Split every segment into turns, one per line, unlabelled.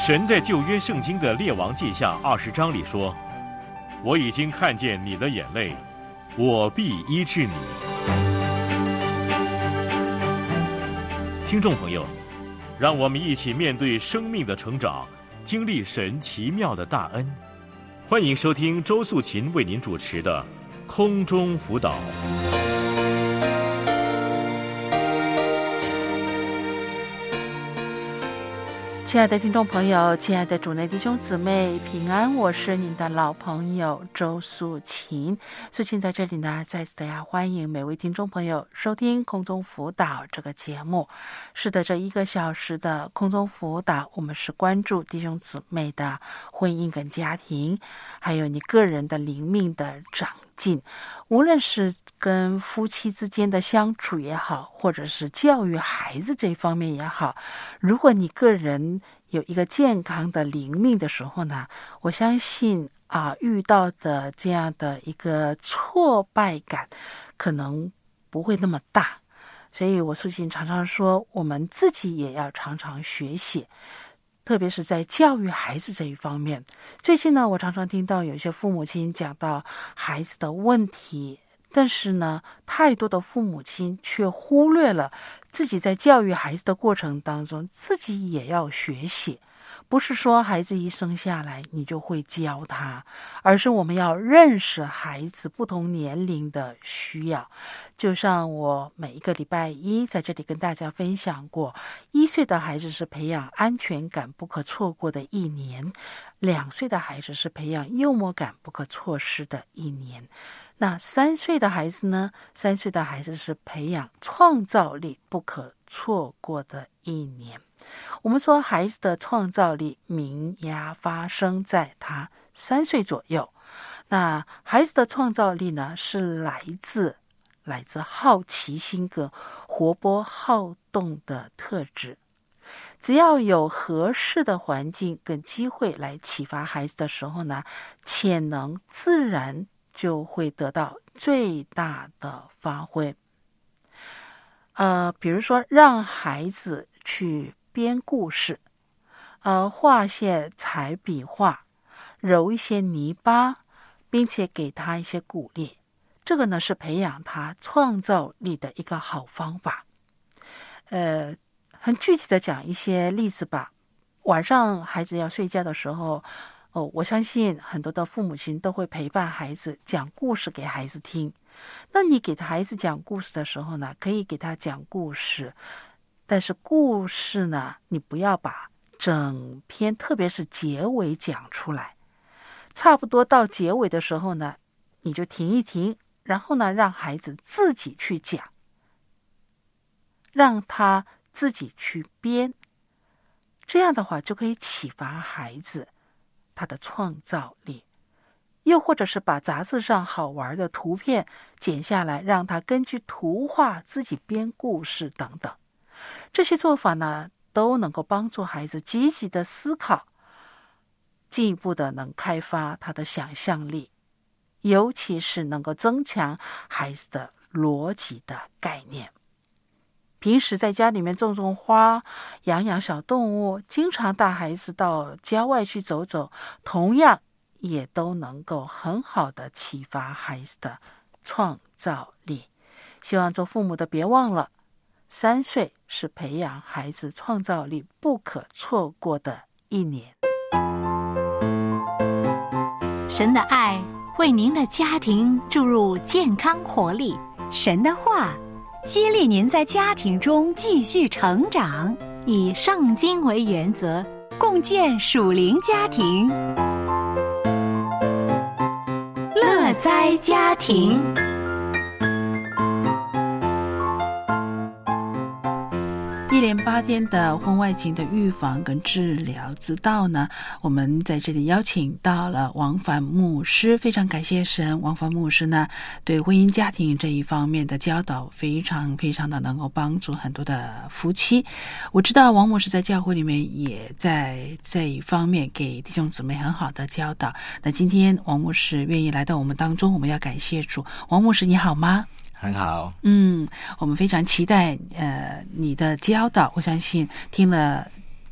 神在旧约圣经的列王记下20章里说，我已经看见你的眼泪，我必医治你。听众朋友，让我们一起面对生命的成长，经历神奇妙的大恩。欢迎收听周素琴为您主持的空中辅导。
亲爱的听众朋友，亲爱的主内弟兄姊妹，平安！我是您的老朋友周素琴。素琴在这里呢，再次的欢迎每位听众朋友收听空中辅导这个节目。是的，这1个小时的空中辅导，我们是关注弟兄姊妹的婚姻跟家庭，还有你个人的灵命的长进，无论是跟夫妻之间的相处也好，或者是教育孩子这方面也好，如果你个人有一个健康的灵命的时候呢，我相信遇到的这样的一个挫败感可能不会那么大。所以我素琴常常说，我们自己也要常常学习，特别是在教育孩子这一方面。最近呢，我常常听到有些父母亲讲到孩子的问题，但是呢，太多的父母亲却忽略了自己在教育孩子的过程当中，自己也要学习。不是说孩子一生下来你就会教他，而是我们要认识孩子不同年龄的需要。就像我每一个礼拜一在这里跟大家分享过，1岁的孩子是培养安全感不可错过的1年，2岁的孩子是培养幽默感不可错失的1年。那3岁的孩子呢？3岁的孩子是培养创造力不可错过的1年。我们说孩子的创造力萌芽发生在他3岁左右。那孩子的创造力呢，是来自好奇心跟活泼好动的特质。只要有合适的环境跟机会来启发孩子的时候呢，潜能自然就会得到最大的发挥。比如说让孩子去编故事，画些彩笔画，揉一些泥巴，并且给他一些鼓励。这个呢是培养他创造力的一个好方法。很具体的讲一些例子吧。晚上孩子要睡觉的时候，我相信很多的父母亲都会陪伴孩子讲故事给孩子听。那你给孩子讲故事的时候呢，可以给他讲故事，但是故事呢，你不要把整篇特别是结尾讲出来。差不多到结尾的时候呢，你就停一停，然后呢让孩子自己去讲，让他自己去编。这样的话就可以启发孩子他的创造力。又或者是把杂志上好玩的图片剪下来，让他根据图画自己编故事等等。这些做法呢，都能够帮助孩子积极的思考，进一步的能开发他的想象力，尤其是能够增强孩子的逻辑的概念。平时在家里面种种花，养养小动物，经常带孩子到郊外去走走，同样也都能够很好的启发孩子的创造力。希望做父母的别忘了，3岁是培养孩子创造力不可错过的1年。
神的爱为您的家庭注入健康活力，
神的话激励您在家庭中继续成长，
以圣经为原则，
共建属灵家庭，乐哉家庭。
1连8天的婚外情的预防跟治疗之道呢，我们在这里邀请到了王凡牧师。非常感谢神，王凡牧师呢对婚姻家庭这一方面的教导非常非常的能够帮助很多的夫妻。我知道王牧师在教会里面也在这一方面给弟兄姊妹很好的教导。那今天王牧师愿意来到我们当中，我们要感谢主。王牧师你好吗？
很好。我
们非常期待你的教导。我相信听了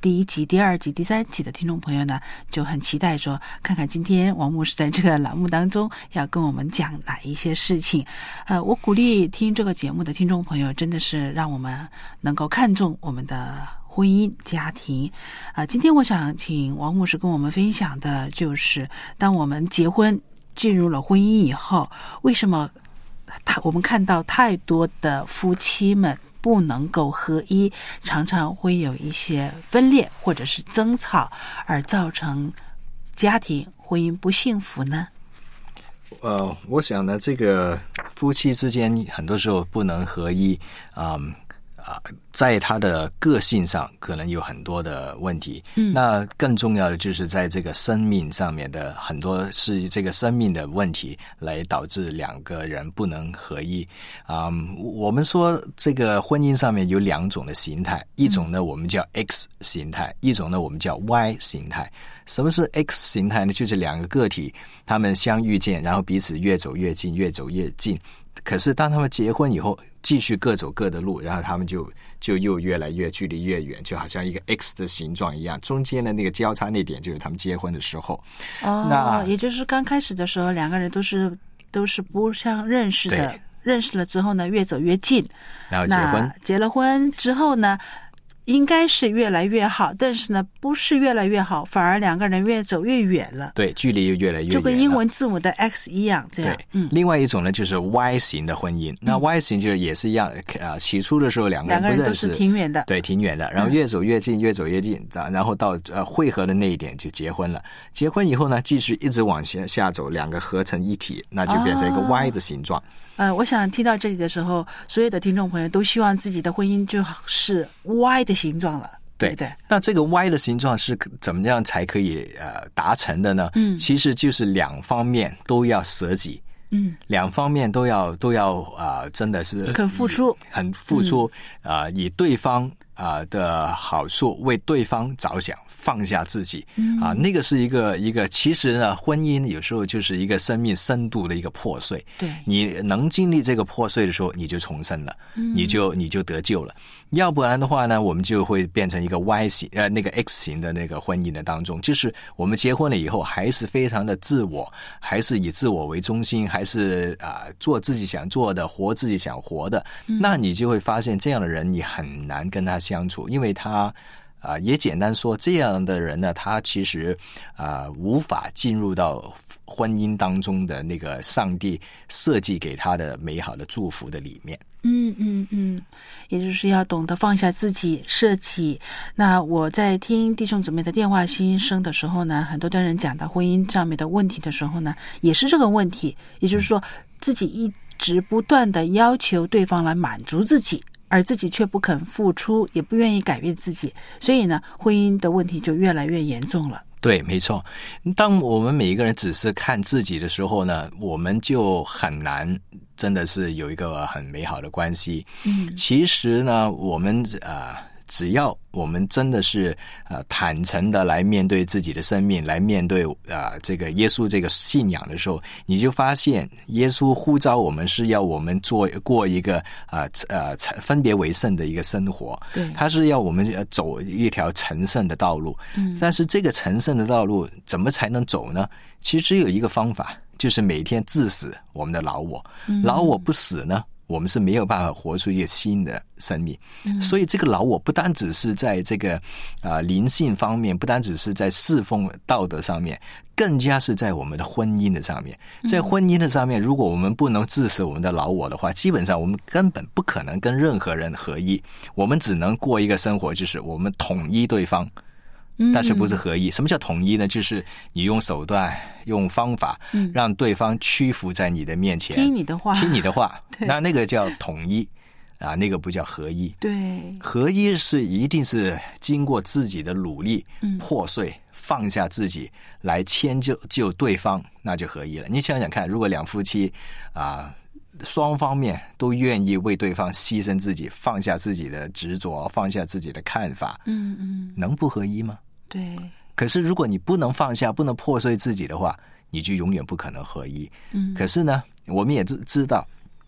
第1集、第2集、第3集的听众朋友呢，就很期待说，看看今天王牧师在这个栏目当中要跟我们讲哪一些事情。我鼓励听这个节目的听众朋友，真的是让我们能够看重我们的婚姻家庭。今天我想请王牧师跟我们分享的就是，当我们结婚进入了婚姻以后，为什么我们看到太多的夫妻们不能够合一，常常会有一些分裂或者是争吵，而造成家庭婚姻不幸福呢？
我想呢，这个夫妻之间很多时候不能合一，在他的个性上可能有很多的问题。那更重要的就是在这个生命上面的很多是这个生命的问题来导致两个人不能合一。我们说这个婚姻上面有2种的形态，一种呢我们叫 X 形态，一种呢我们叫 Y 形态。什么是 X 形态呢？就是2个个体他们相遇见，然后彼此越走越近，越走越近。可是当他们结婚以后，继续各走各的路，然后他们就又越来越距离越远，就好像一个 X 的形状一样，中间的那个交叉那点就是他们结婚的时候。那
也就是刚开始的时候2个人都是不相认识的，认识了之后呢越走越近，
然后结婚，
结了婚之后呢应该是越来越好，但是呢不是越来越好，反而2个人越走越远了。
对，距离又越来越远了，
就跟英文字母的 X 一样，这样。
对，另外一种呢就是 Y 型的婚姻。那 Y 型就是也是一样，起初的时候2个人不认识，2个人都是
挺远的，
对，挺远的，然后越走越近，越走越近，然后到汇合的那一点就结婚了。结婚以后呢，继续一直往下走，2个合成一体，那就变成一个 Y 的形状。
我想听到这里的时候，所有的听众朋友都希望自己的婚姻就好是 Y 的形状了，对不对？
那这个 Y 的形状是怎么样才可以达成的呢？其实就是2方面都要舍己。2方面都要真的是
很付出，
以对方的好处为对方着想，放下自己那个是一个其实呢，婚姻有时候就是一个生命深度的一个破碎。
对，
你能经历这个破碎的时候，你就重生了，你就得救了。要不然的话呢，我们就会变成一个 Y 型那个 X 型的那个婚姻的当中，就是我们结婚了以后还是非常的自我，还是以自我为中心，还是做自己想做的，活自己想活的。那你就会发现这样的人你很难跟他相处，因为他也简单说，这样的人呢，他其实无法进入到婚姻当中的那个上帝设计给他的美好的祝福的里面。
也就是要懂得放下自己，舍己。那我在听弟兄姊妹的电话心声的时候呢，很多的人讲到婚姻上面的问题的时候呢，也是这个问题，也就是说自己一直不断的要求对方来满足自己，而自己却不肯付出，也不愿意改变自己，所以呢，婚姻的问题就越来越严重了。
对，没错。当我们每一个人只是看自己的时候呢，我们就很难真的是有一个很美好的关系。其实呢，我们只要我们真的是坦诚的来面对自己的生命，来面对这个耶稣这个信仰的时候，你就发现耶稣呼召我们是要我们过一个分别为圣的一个生活。
对，
他是要我们走一条成圣的道路。但是这个成圣的道路怎么才能走呢？其实只有一个方法，就是每天治死我们的老我。老我不死呢，我们是没有办法活出一个新的生命。所以这个老我不单只是在这个灵性方面，不单只是在侍奉道德上面，更加是在我们的婚姻的上面。在婚姻的上面，如果我们不能治死我们的老我的话，基本上我们根本不可能跟任何人合一。我们只能过一个生活，就是我们统一对方，但是不是合一。什么叫统一呢？就是你用手段用方法让对方屈服在你的面前，
听你的话
那个叫统一那个不叫合一。
对，
合一是一定是经过自己的努力破碎，放下自己来迁就对方，那就合一了。你想想看，如果2夫妻双方面都愿意为对方牺牲自己，放下自己的执着，放下自己的看法，能不合一吗？
对。
可是如果你不能放下，不能破碎自己的话，你就永远不可能合一。可是呢，我们也知道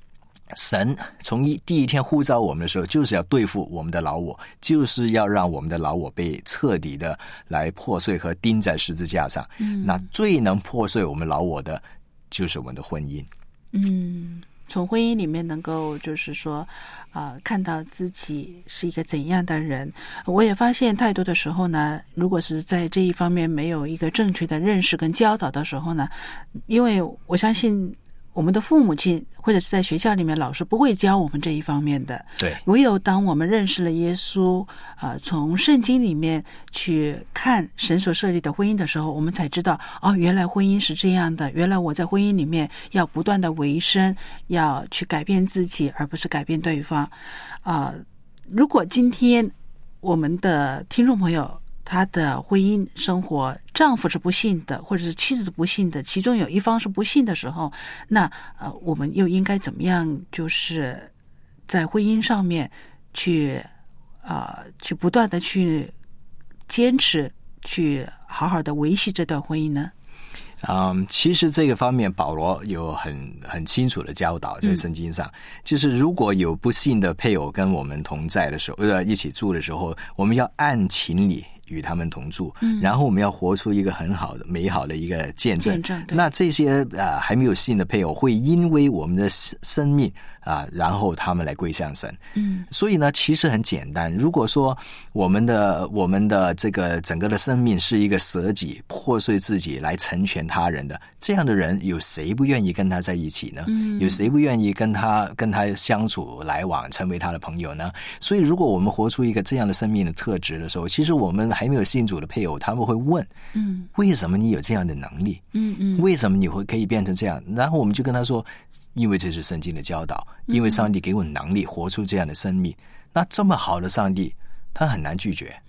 神从第一天呼召我们的时候，就是要对付我们的老我，就是要让我们的老我被彻底的来破碎和钉在十字架上。那最能破碎我们老我的，就是我们的婚姻。
从婚姻里面能够就是说看到自己是一个怎样的人。我也发现太多的时候呢，如果是在这一方面没有一个正确的认识跟教导的时候呢，因为我相信我们的父母亲或者是在学校里面老师不会教我们这一方面的。
对，
唯有当我们认识了耶稣从圣经里面去看神所设立的婚姻的时候，我们才知道原来婚姻是这样的，原来我在婚姻里面要不断的维生，要去改变自己而不是改变对方。如果今天我们的听众朋友他的婚姻生活丈夫是不信的，或者是妻子是不信的，其中有一方是不信的时候，那我们又应该怎么样，就是在婚姻上面去不断的去坚持，去好好的维系这段婚姻呢？
其实这个方面保罗有很清楚的教导在圣经上，就是如果有不信的配偶跟我们同在的时候，一起住的时候，我们要按情理与他们同住，然后我们要活出一个很好的美好的一个见证。那这些还没有信的配偶会因为我们的生命然后他们来归向神。所以呢，其实很简单。如果说我们的这个整个的生命是一个舍己破碎自己来成全他人的，这样的人有谁不愿意跟他在一起呢？有谁不愿意跟他相处来往，成为他的朋友呢？所以如果我们活出一个这样的生命的特质的时候，其实我们还没有信主的配偶他们会问，为什么你有这样的能力？为什么你可以变成这样？然后我们就跟他说，因为这是圣经的教导，因为上帝给我能力活出这样的生命。那这么好的上帝他很难拒绝。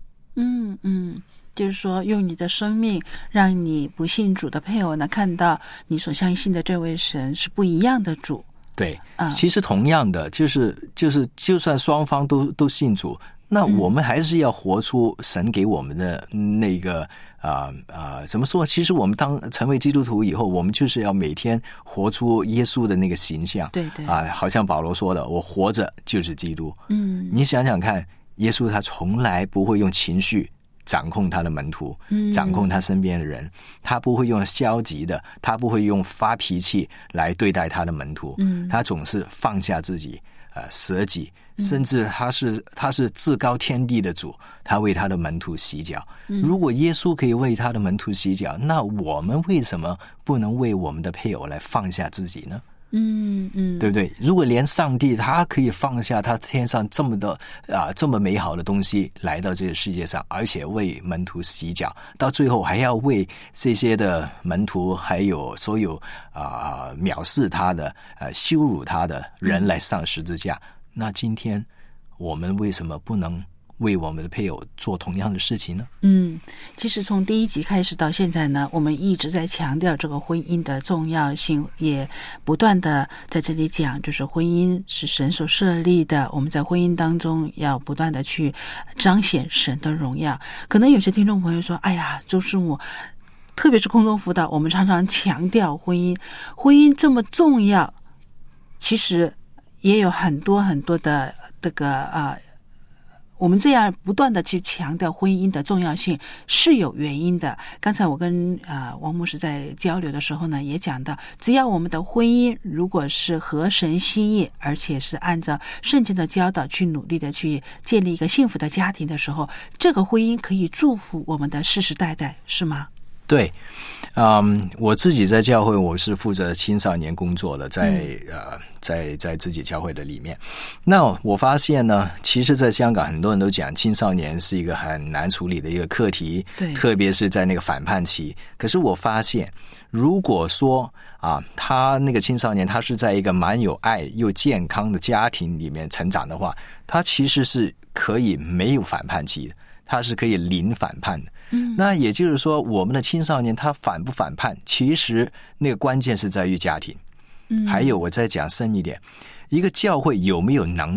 就是说用你的生命让你不信主的配偶呢看到你所相信的这位神是不一样的主。
对，其实同样的就算双方都信主，那我们还是要活出神给我们的那个怎么说？其实我们成为基督徒以后，我们就是要每天活出耶稣的那个形象。对好像保罗说的，我活着就是基督。你想想看，耶稣他从来不会用情绪掌控他的门徒，掌控他身边的人，他不会用消极的，他不会用发脾气来对待他的门徒，他总是放下自己，舍己，甚至他是至高天地的主，他为他的门徒洗脚。如果耶稣可以为他的门徒洗脚，那我们为什么不能为我们的配偶来放下自己呢？对不对？如果连上帝他可以放下他天上这么美好的东西来到这个世界上，而且为门徒洗脚，到最后还要为这些的门徒还有所有藐视他的羞辱他的人来上十字架，那今天我们为什么不能为我们的配偶做同样的事情呢？
其实从第一集开始到现在呢，我们一直在强调这个婚姻的重要性，也不断的在这里讲，就是婚姻是神所设立的，我们在婚姻当中要不断的去彰显神的荣耀。可能有些听众朋友说，哎呀，周师母，特别是空中辅导，我们常常强调婚姻这么重要，其实也有很多很多的这个我们这样不断的去强调婚姻的重要性是有原因的。刚才我跟王牧师在交流的时候呢，也讲到，只要我们的婚姻如果是合神心意，而且是按照圣经的教导去努力的去建立一个幸福的家庭的时候，这个婚姻可以祝福我们的世世代代，是吗？
对，我自己在教会我是负责青少年工作的，在自己教会的里面。那我发现呢，其实在香港很多人都讲青少年是一个很难处理的一个课题，对，特别是在那个反叛期。可是我发现，如果说他那个青少年他是在一个蛮有爱又健康的家庭里面成长的话，他其实是可以没有反叛期的，他是可以零反叛的。那也就是说，我们的青少年他反不反叛，其实那个关键是在于家庭。还有我再讲深一点，一个教会有没有能力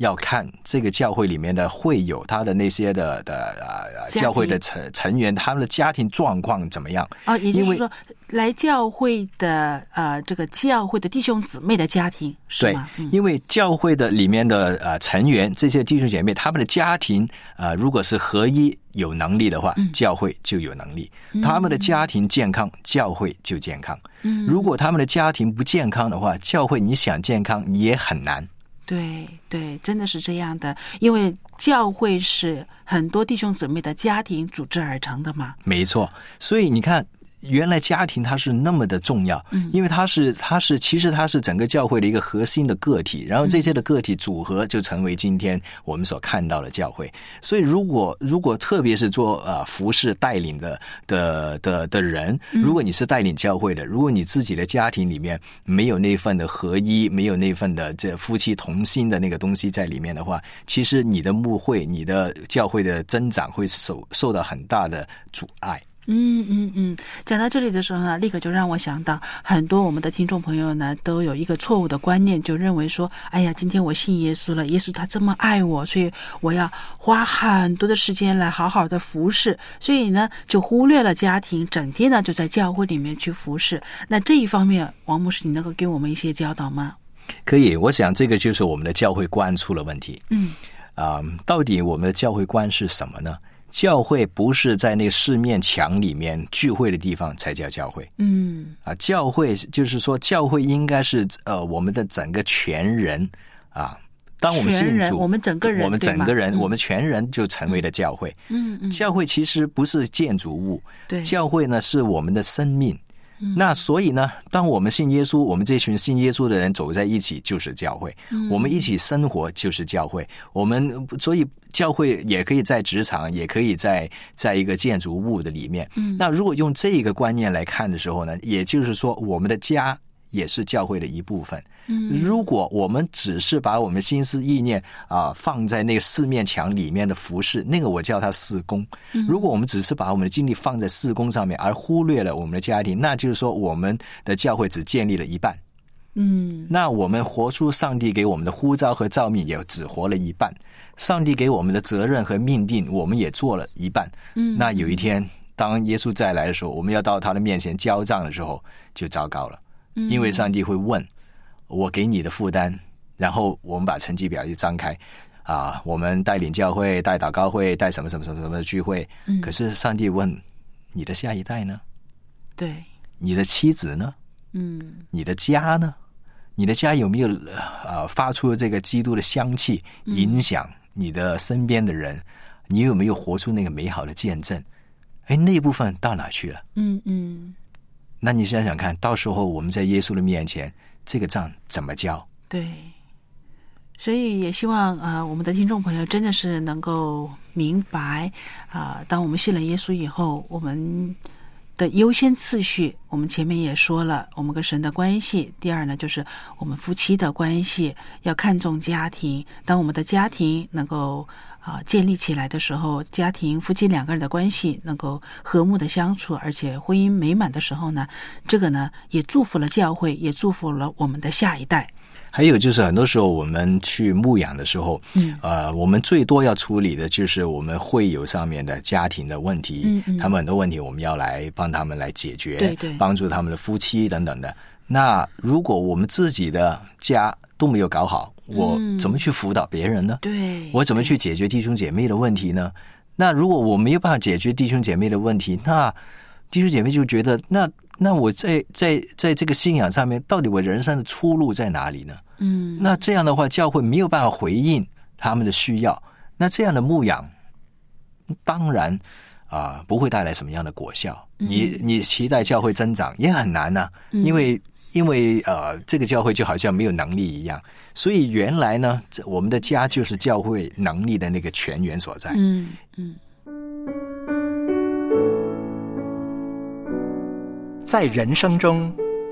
要看这个教会里面的会友，他的那些的教会的成员，他们的家庭状况怎么样
也就是说来教会的这个教会的弟兄姊妹的家庭是吗？
对，因为教会的里面的成员，这些弟兄姐妹，他们的家庭如果是合一有能力的话，教会就有能力；他们的家庭健康，教会就健康。如果他们的家庭不健康的话，教会你想健康也很难。
对对，真的是这样的，因为教会是很多弟兄姊妹的家庭组织而成的嘛。
没错，所以你看，原来家庭它是那么的重要，因为其实它是整个教会的一个核心的个体，然后这些的个体组合就成为今天我们所看到的教会。所以如果特别是做服侍带领的人，如果你是带领教会的，如果你自己的家庭里面没有那份的合一，没有那份的这夫妻同心的那个东西在里面的话，其实你的牧会，你的教会的增长会受到很大的阻碍。
讲到这里的时候呢，立刻就让我想到很多我们的听众朋友呢都有一个错误的观念，就认为说，哎呀，今天我信耶稣了，耶稣他这么爱我，所以我要花很多的时间来好好的服侍，所以呢就忽略了家庭，整天呢就在教会里面去服侍。那这一方面，王牧师你能够给我们一些教导吗？
可以，我想这个就是我们的教会观出了问题。到底我们的教会观是什么呢？教会不是在那个四面墙里面聚会的地方才叫教会。教会就是说，教会应该是我们的整个全人啊。当我们信主，
我们整个人，
我们全人就成为了教会。教会其实不是建筑物，
对，
教会呢是我们的生命。那所以呢，当我们信耶稣，我们这群信耶稣的人走在一起就是教会，我们一起生活就是教会。所以教会也可以在职场，也可以在一个建筑物的里面。那如果用这个观念来看的时候呢，也就是说我们的家也是教会的一部分。如果我们只是把我们心思意念放在那个四面墙里面的服侍，那个我叫它事工。如果我们只是把我们的精力放在事工上面，而忽略了我们的家庭，那就是说我们的教会只建立了一半。那我们活出上帝给我们的呼召和召命也只活了一半，上帝给我们的责任和命定我们也做了一半。那有一天当耶稣再来的时候，我们要到他的面前交账的时候就糟糕了。因为上帝会问我给你的负担，然后我们把成绩表一张开我们带领教会，带祷告会，带什么什么什么什么的聚会，可是上帝问你的下一代呢？
对，
你的妻子呢？你的家呢？你的家有没有发出这个基督的香气，影响你的身边的人？你有没有活出那个美好的见证？那部分到哪去了？那你想想看，到时候我们在耶稣的面前，这个账怎么交？
对，所以也希望我们的听众朋友真的是能够明白当我们信了耶稣以后，我们的优先次序，我们前面也说了，我们跟神的关系。第二呢，就是我们夫妻的关系，要看重家庭。当我们的家庭能够建立起来的时候，家庭夫妻两个人的关系能够和睦的相处，而且婚姻美满的时候呢，这个呢也祝福了教会，也祝福了我们的下一代。
还有就是很多时候我们去牧养的时候，我们最多要处理的就是我们会友上面的家庭的问题，他们很多问题我们要来帮他们来解决，对，帮助他们的夫妻等等的。那如果我们自己的家都没有搞好，我怎么去辅导别人呢？对，我怎么去解决弟兄姐妹的问题呢？那如果我没有办法解决弟兄姐妹的问题，那弟兄姐妹就觉得那我在这个信仰上面，到底我人生的出路在哪里呢？那这样的话，教会没有办法回应他们的需要，那这样的牧养当然不会带来什么样的果效。你期待教会增长也很难啊，因为这个教会就好像没有能力一样。所以原来呢，我们的家就是教会能力的那个泉源所在。
在人生中，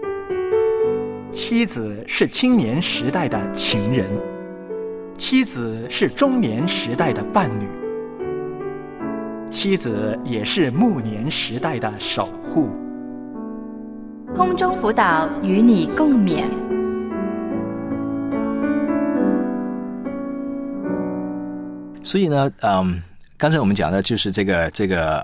妻子是青年时代的情人，妻子是中年时代的伴侣，妻子也是暮年时代的守护。
空中辅导与你共勉。
所以呢，刚才我们讲的就是这个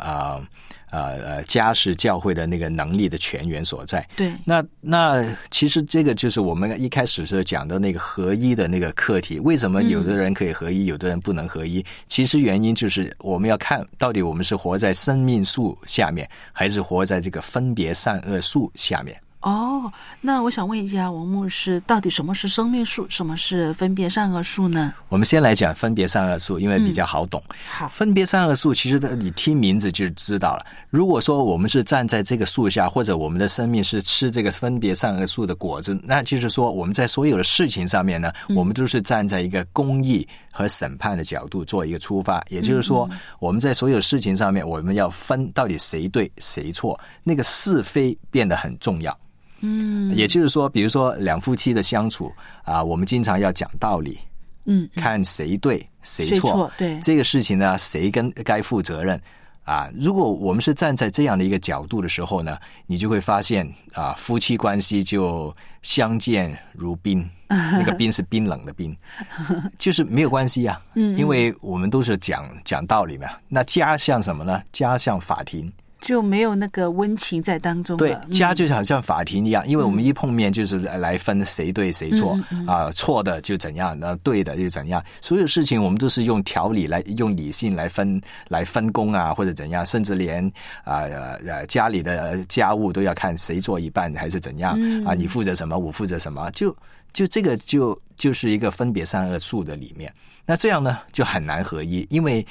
家是教会的那个能力的泉源所在。
对，
那其实这个就是我们一开始是讲的那个合一的那个课题。为什么有的人可以合一，有的人不能合一？其实原因就是我们要看到底我们是活在生命树下面，还是活在这个分别善恶树下面。
哦，那我想问一下王牧师，到底什么是生命树，什么是分别善恶树呢？
我们先来讲分别善恶树，因为比较好懂。
好，
分别善恶树其实你听名字就知道了。如果说我们是站在这个树下，或者我们的生命是吃这个分别善恶树的果子，那就是说我们在所有的事情上面呢，我们都是站在一个公义和审判的角度做一个出发。也就是说，我们在所有事情上面，我们要分到底谁对谁错，那个是非变得很重要。也就是说，比如说两夫妻的相处我们经常要讲道理，看谁对谁错，
对
这个事情呢，谁该负责任如果我们是站在这样的一个角度的时候呢，你就会发现夫妻关系就相见如宾，那个宾是冰冷的冰，就是没有关系因为我们都是讲道理嘛。那家像什么呢？家像法庭，
就没有那个温情在当中了。
对，家就好像法庭一样，因为我们一碰面就是来分谁对谁错错的就怎样，那对的就怎样。所有事情我们都是用条理用理性来分工或者怎样，甚至连家里的家务都要看谁做一半还是怎样你负责什么，我负责什么，就这个就是一个分别善恶树的里面。那这样呢就很难合一，因为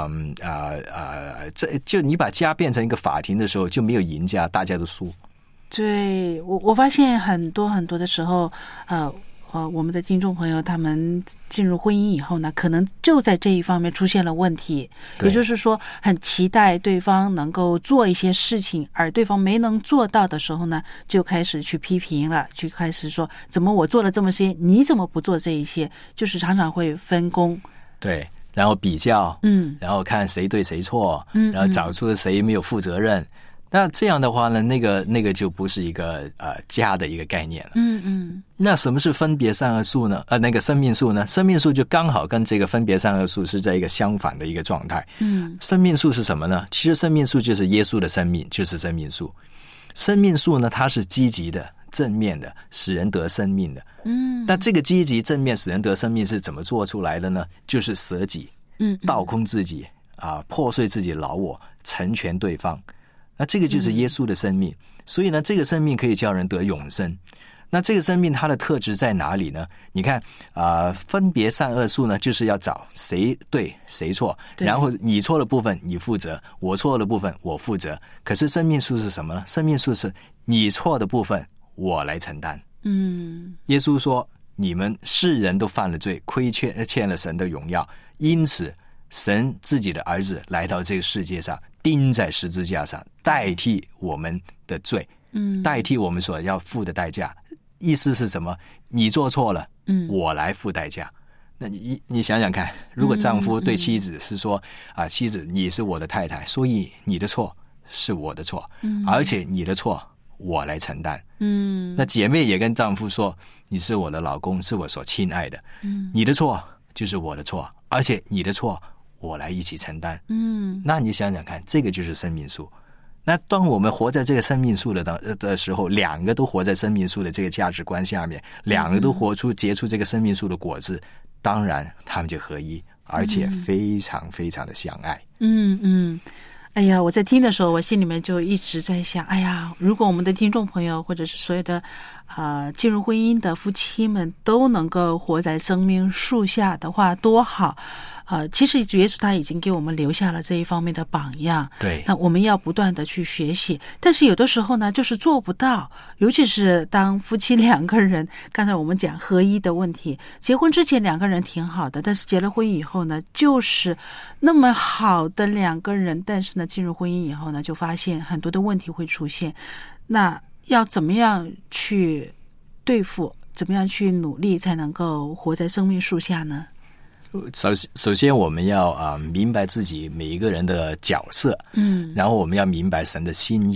这就你把家变成一个法庭的时候，就没有赢家，大家都输。
对，我发现很多的时候我们的听众朋友他们进入婚姻以后呢，可能就在这一方面出现了问题。也就是说，很期待对方能够做一些事情，而对方没能做到的时候呢，就开始去批评了，就开始说怎么我做了这么些，你怎么不做这一些，就是常常会分工。对，
然后比较然后看谁对谁错然后找出谁没有负责任。那这样的话呢，那个就不是一个家的一个概念了。那什么是分别善恶树呢？那个生命树呢？生命树就刚好跟这个分别善恶树是在一个相反的一个状态。生命树是什么呢？其实生命树就是耶稣的生命，就是生命树。生命树呢，它是积极的、正面的，使人得生命的。那这个积极正面使人得生命是怎么做出来的呢？就是舍己，倒空自己破碎自己老我，成全对方。那这个就是耶稣的生命。所以呢，这个生命可以叫人得永生。那这个生命它的特质在哪里呢？你看分别善恶树呢，就是要找谁对谁错，然后你错的部分你负责，我错的部分我负责。可是生命树是什么呢？生命树是你错的部分我来承担。耶稣说，你们世人都犯了罪，亏欠了神的荣耀，因此神自己的儿子来到这个世界上，钉在十字架上，代替我们的罪，代替我们所要付的代价。意思是什么？你做错了，我来付代价。那你想想看，如果丈夫对妻子是说妻子你是我的太太，所以你的错是我的错，而且你的错我来承担。那姐妹也跟丈夫说，你是我的老公，是我所亲爱的，你的错就是我的错，而且你的错我来一起承担。那你想想看，这个就是生命树。那当我们活在这个生命树的时候，两个都活在生命树的这个价值观下面，两个都结出这个生命树的果子，当然他们就合一，而且非常非常的相爱。
哎呀，我在听的时候，我心里面就一直在想，哎呀，如果我们的听众朋友或者是所有的进入婚姻的夫妻们都能够活在生命树下的话，多好。其实耶稣他已经给我们留下了这一方面的榜样。
对，
那我们要不断的去学习，但是有的时候呢，就是做不到。尤其是当夫妻两个人，刚才我们讲合一的问题，结婚之前两个人挺好的，但是结了婚以后呢，就是那么好的两个人，但是呢，进入婚姻以后呢，就发现很多的问题会出现。那要怎么样去对付，怎么样去努力，才能够活在生命树下呢？
首先我们要明白自己每一个人的角色，然后我们要明白神的心意，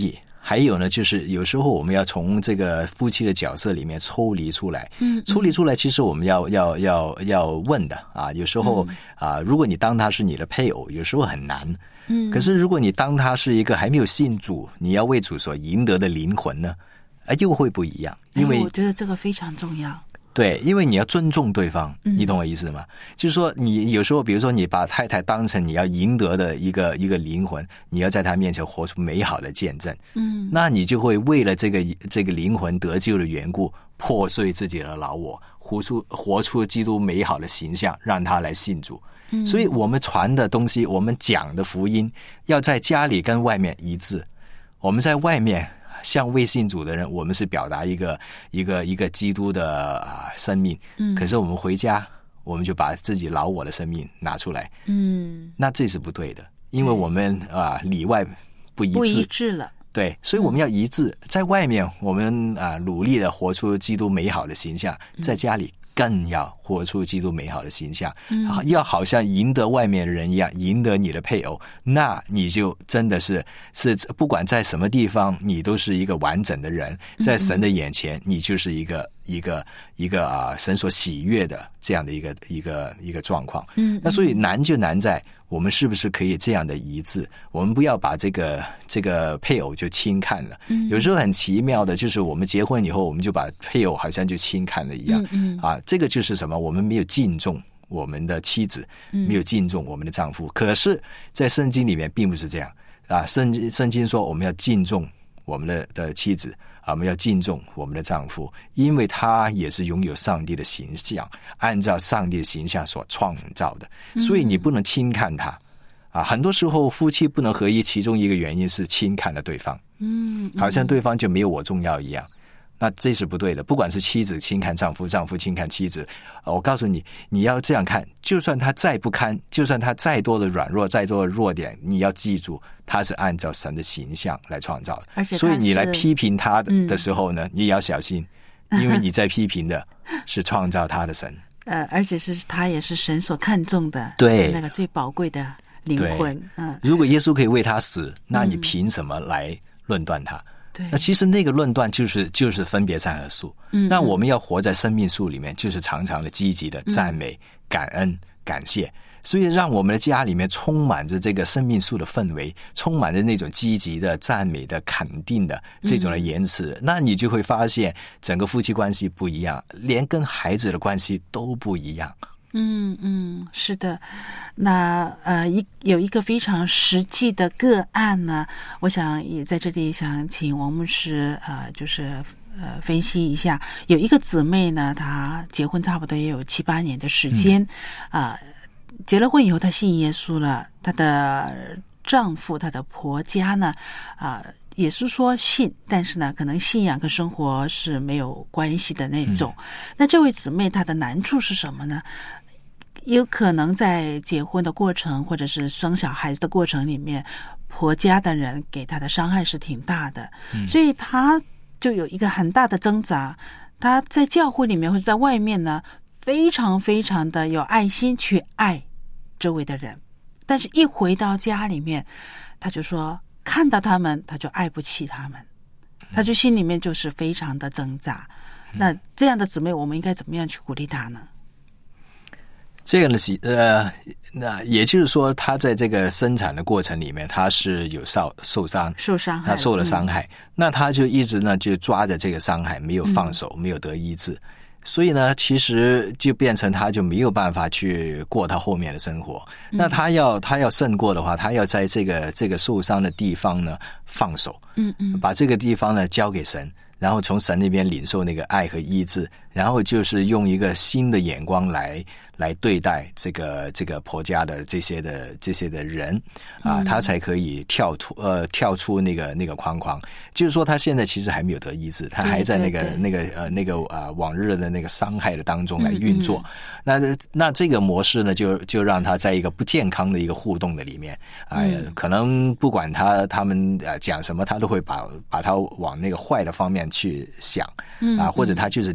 还有呢，就是有时候我们要从这个夫妻的角色里面抽离出来。抽离出来，其实我们要问的啊。有时候如果你当他是你的配偶，有时候很难。可是如果你当他是一个还没有信主，你要为主所赢得的灵魂呢，又会不一样。因为
我觉得这个非常重要。
对，因为你要尊重对方，你懂我意思吗？就是说，你有时候，比如说，你把太太当成你要赢得的一个灵魂，你要在她面前活出美好的见证。那你就会为了这个灵魂得救的缘故，破碎自己的老我，活出基督美好的形象，让他来信主。所以我们传的东西，我们讲的福音，要在家里跟外面一致。我们在外面像未信主的人，我们是表达一个基督的生命。可是我们回家，我们就把自己老我的生命拿出来。那这是不对的，因为我们里外不一致
了。
对，所以我们要一致。在外面，我们努力的活出基督美好的形象，在家里更要活出基督美好的形象。要好像赢得外面的人一样，赢得你的配偶，那你就真的是不管在什么地方，你都是一个完整的人。在神的眼前，你就是一个神所喜悦的这样的一个状况。那所以难就难在我们是不是可以这样的一致？我们不要把这个配偶就轻看了。有时候很奇妙的，就是我们结婚以后，我们就把配偶好像就轻看了一样。这个就是什么？我们没有敬重我们的妻子，没有敬重我们的丈夫。可是，在圣经里面并不是这样啊。圣经说我们要敬重我们的妻子。我们要敬重我们的丈夫，因为他也是拥有上帝的形象，按照上帝的形象所创造的，所以你不能轻看他很多时候夫妻不能合一，其中一个原因是轻看了对方，好像对方就没有我重要一样。那这是不对的，不管是妻子轻看丈夫，丈夫轻看妻子，我告诉你，你要这样看，就算他再不堪，就算他再多的软弱，再多的弱点，你要记住，他是按照神的形象来创造的。
而且
所以你来批评他的时候呢，你也要小心，因为你在批评的是创造他的神。
而且他也是神所看重的，
对，
那个最宝贵的灵魂。
如果耶稣可以为他死，那你凭什么来论断他？那其实那个论断就是分别善恶树。那我们要活在生命树里面，就是常常的积极的赞美、感恩、感谢。所以让我们的家里面充满着这个生命树的氛围，充满着那种积极的赞美的肯定的这种的言辞，那你就会发现整个夫妻关系不一样，连跟孩子的关系都不一样。
是的。那有一个非常实际的个案呢，我想也在这里想请王牧师就是分析一下。有一个姊妹呢，她结婚差不多也有7-8年的时间，结了婚以后她信耶稣了，她的丈夫她的婆家呢也是说信，但是呢可能信仰跟生活是没有关系的那种。那这位姊妹她的难处是什么呢？有可能在结婚的过程或者是生小孩子的过程里面，婆家的人给她的伤害是挺大的，所以她就有一个很大的挣扎。她在教会里面或者在外面呢，非常非常的有爱心去爱周围的人，但是一回到家里面，她就说看到他们她就爱不起他们，她就心里面就是非常的挣扎。那这样的姊妹我们应该怎么样去鼓励她呢？
这样的那也就是说，他在这个生产的过程里面，他是有受伤，他受了伤害，那他就一直呢就抓着这个伤害没有放手，没有得医治，所以呢，其实就变成他就没有办法去过他后面的生活。那他要胜过的话，他要在这个受伤的地方呢放手，把这个地方呢交给神。然后从神那边领受那个爱和医治，然后就是用一个新的眼光来对待这个婆家的这些的人他才可以跳出那个框框。就是说他现在其实还没有得医治，他还在那个往日的那个伤害的当中来运作。那这个模式呢，就让他在一个不健康的一个互动的里面可能不管他们讲什么，他都会把他往那个坏的方面去想或者他就是提不起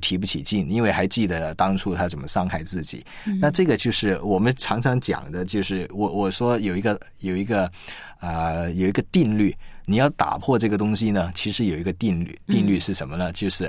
劲，因为还记得当初他怎么伤害自己。那这个就是我们常常讲的，就是我说有一个定律，你要打破这个东西呢，其实有一个定律是什么呢？就是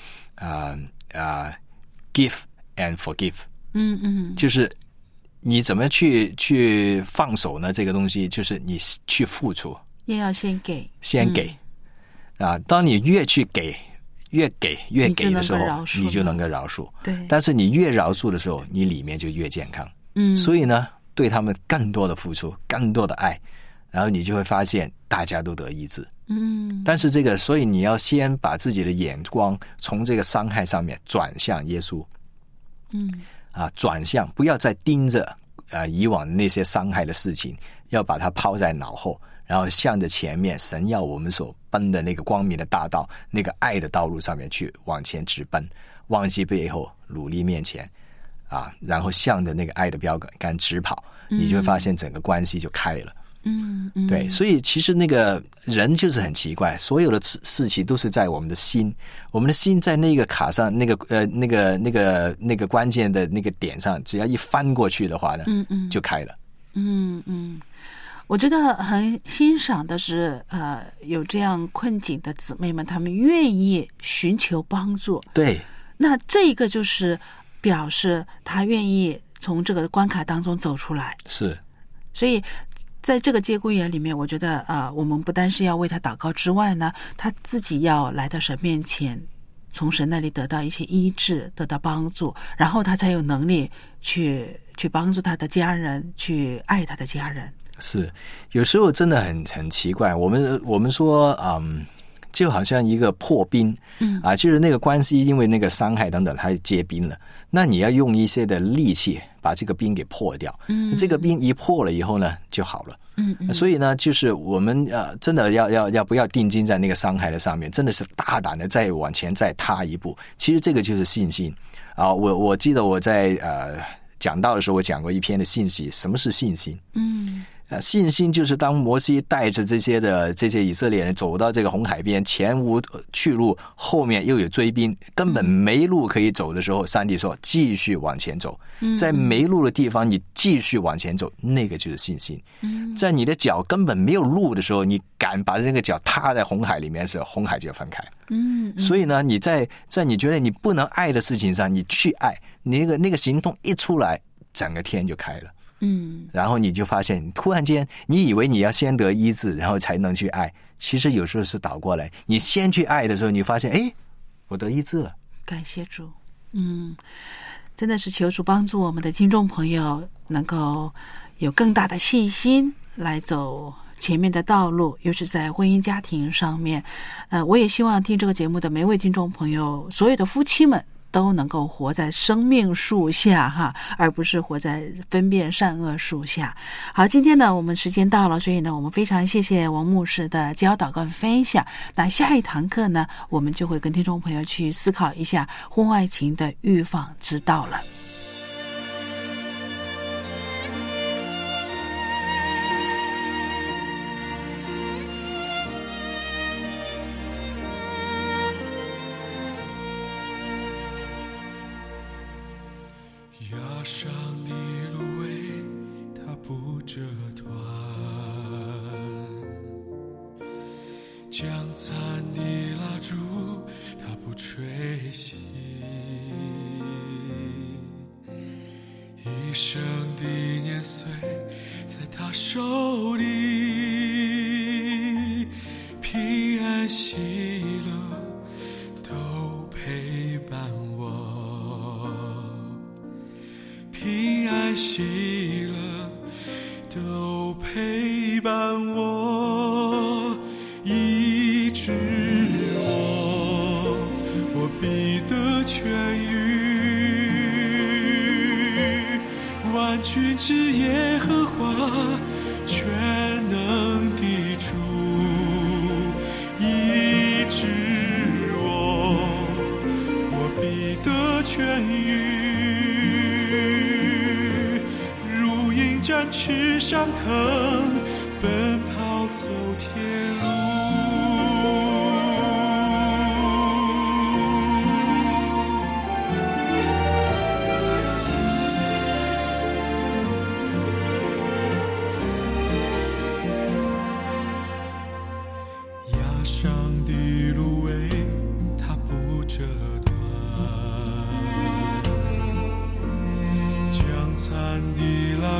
give and forgive。就是你怎么去放手呢？这个东西就是你去付出，
也要先给
当你越去给越给的时候，你就能够饶恕。
对，
但是你越饶恕的时候，你里面就越健康。所以呢，对他们更多的付出，更多的爱，然后你就会发现大家都得医治。但是所以你要先把自己的眼光从这个伤害上面转向耶稣。转向，不要再盯着以往那些伤害的事情，要把它抛在脑后，然后向着前面神要我们所奔的那个光明的大道，那个爱的道路上面去往前直奔，忘记背后，努力面前然后向着那个爱的标杆直跑，你就会发现整个关系就开了。对，所以其实那个人就是很奇怪，所有的事情都是在我们的心，我们的心在那个卡上，那个关键的那个点上，只要一翻过去的话呢，就开了。
我觉得很欣赏的是，有这样困境的姊妹们，她们愿意寻求帮助。
对，
那这个就是表示她愿意从这个关卡当中走出来。
是，
所以在这个节骨眼里面，我觉得我们不单是要为他祷告之外呢，他自己要来到神面前，从神那里得到一些医治，得到帮助，然后他才有能力去帮助他的家人，去爱他的家人。
是，有时候真的很奇怪，我们说就好像一个破冰就是那个关系因为那个伤害等等它结冰了，那你要用一些的力气把这个冰给破掉，这个冰一破了以后呢就好了。所以呢就是我们真的要不要定睛在那个伤害的上面，真的是大胆的再往前再踏一步，其实这个就是信心我记得我在讲道的时候我讲过一篇的信息，什么是信心？信心就是当摩西带着这些以色列人走到这个红海边，前无去路，后面又有追兵，根本没路可以走的时候，上帝说继续往前走，在没路的地方你继续往前走，那个就是信心。在你的脚根本没有路的时候，你敢把那个脚踏在红海里面的时候，红海就分开。所以呢，你在你觉得你不能爱的事情上，你去爱，你那个行动一出来，整个天就开了。然后你就发现突然间你以为你要先得医治然后才能去爱，其实有时候是倒过来，你先去爱的时候你发现我得医治了。
感谢主。真的是求主帮助我们的听众朋友能够有更大的信心来走前面的道路，尤其在婚姻家庭上面。我也希望听这个节目的每位听众朋友，所有的夫妻们都能够活在生命树下而不是活在分辨善恶树下。好，今天呢我们时间到了，所以呢我们非常谢谢王牧师的教导跟分享。那下一堂课呢，我们就会跟听众朋友去思考一下婚外情的预防之道了。
压上的芦苇它不折断，将残的蜡烛它不吹熄，一生的年岁在他手里，平安喜乐都陪伴我，平安喜乐都陪伴我，医治我必得痊愈。万军之耶和华全能的主，医治我必得痊愈。如鹰展翅上腾，奔跑走天路。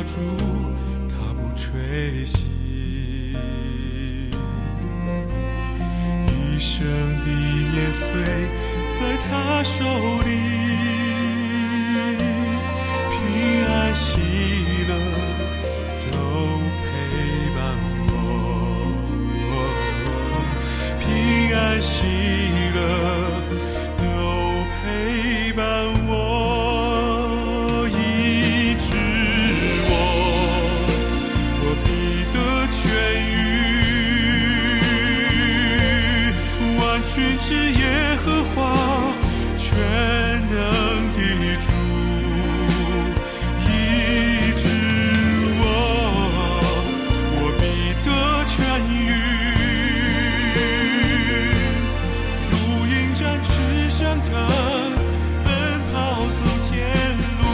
住，它不吹熄。一生的年岁在他手里，平安喜乐都陪伴我，平安喜乐都陪伴我，医治我必得痊愈。万军之耶和华全能的主，医治我必得痊愈。如鹰展翅上腾，奔跑走天路。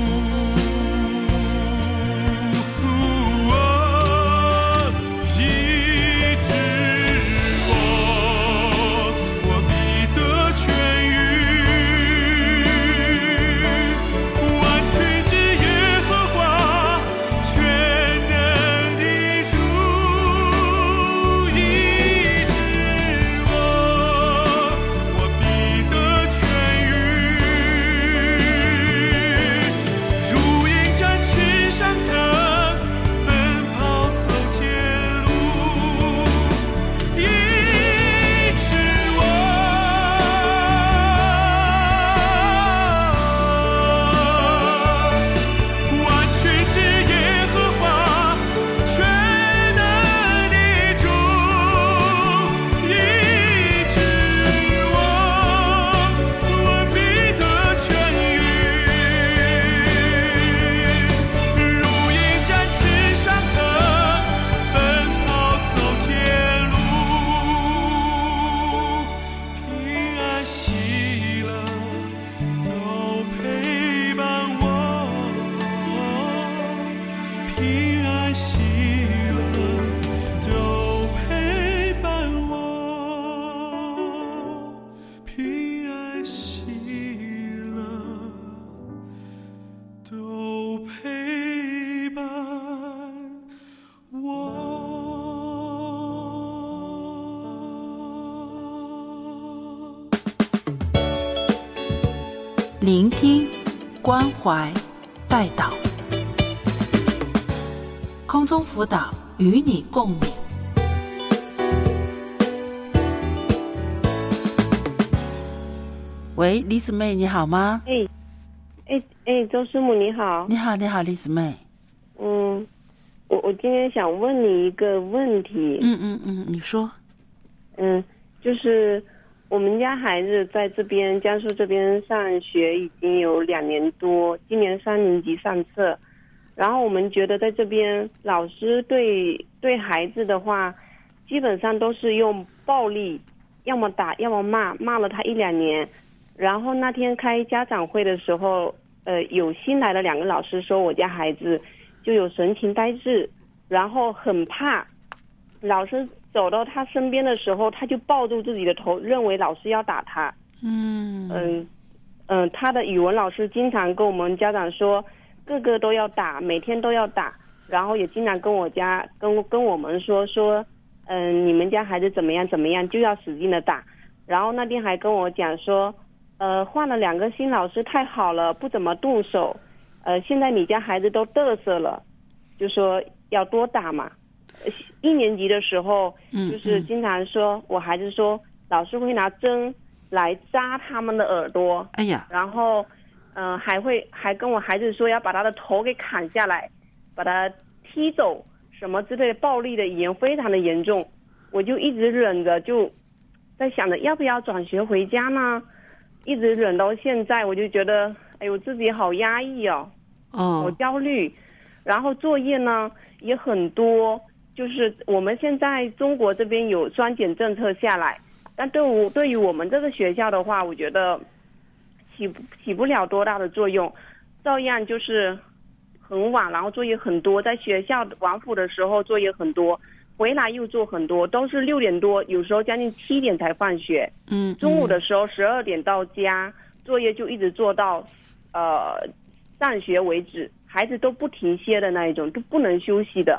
医治我必得痊愈。万军之耶和华全能的主，医治我必得痊愈。如鹰展翅上腾，奔跑走天路。医治万军之耶和华全能的主，医治我必得痊愈。如鹰展翅上腾，奔跑走天路。平安喜乐都陪伴我，平安喜乐都陪伴我，平安喜乐都陪伴我。
聆听、关怀、带导，空中辅导与你共勉。喂，李姊妹，你好吗？
周师母你好。
你好，你好，李姊妹。
我今天想问你一个问题。
你说。
就是我们家孩子在这边江苏这边上学已经有2年多，今年3年级上册。然后我们觉得在这边老师对孩子的话，基本上都是用暴力，要么打，要么骂了他1-2年。然后那天开家长会的时候，有新来的2个老师说我家孩子就有神情呆滞，然后很怕老师走到他身边的时候，他就抱住自己的头，认为老师要打他。他的语文老师经常跟我们家长说，个个都要打，每天都要打，然后也经常跟我们说，你们家孩子怎么样怎么样，就要使劲的打。然后那天还跟我讲说，换了2个新老师太好了，不怎么动手，现在你家孩子都嘚瑟了，就说要多打嘛。1年级的时候，就是经常说我孩子说老师会拿针来扎他们的耳朵，
哎呀，
然后还跟我孩子说要把他的头给砍下来，把他踢走什么之类的，暴力的语言非常的严重。我就一直忍着，就在想着要不要转学回家呢，一直忍到现在。我就觉得我自己好压抑哦，好焦虑。然后作业呢也很多，就是我们现在中国这边有双减政策下来，但对于我们这个学校的话，我觉得起不了多大的作用，照样就是很晚，然后作业很多，在学校王府的时候作业很多，回来又做很多，都是6点多，有时候将近7点才放学。中午的时候12点到家，作业就一直做到上学为止， 孩子都不停歇的那一种，都不能休息的。